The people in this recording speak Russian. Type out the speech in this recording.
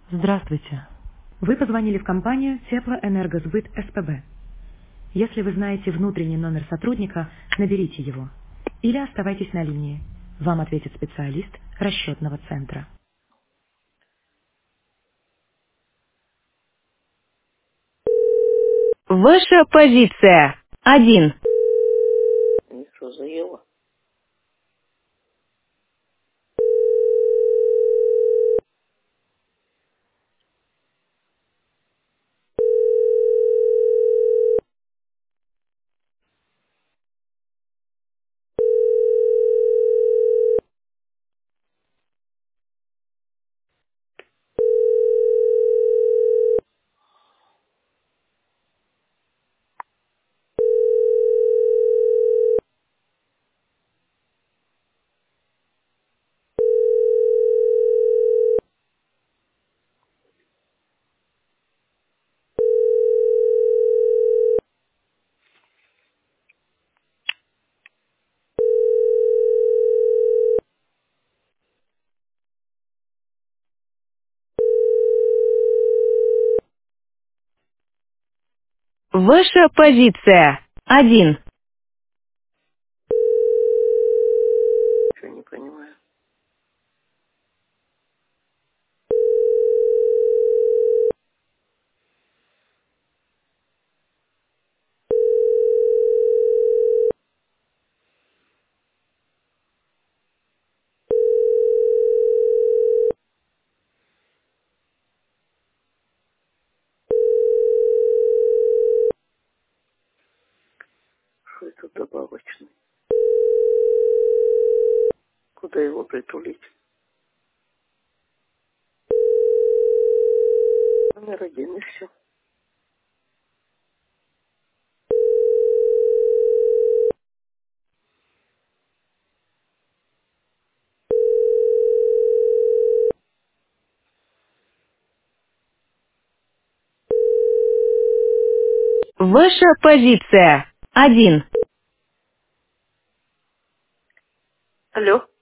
Здравствуйте. Вы позвонили в компанию Теплоэнергосбыт СПБ. Если вы знаете внутренний номер сотрудника, наберите его. Или оставайтесь на линии. Вам ответит специалист расчетного центра. Ваша позиция. 1. И что, заело? Ваша позиция. 1. Что не понимаю. Что это добавочный? Куда его притулить? Номер один и все. Ваша позиция. 1. Алло.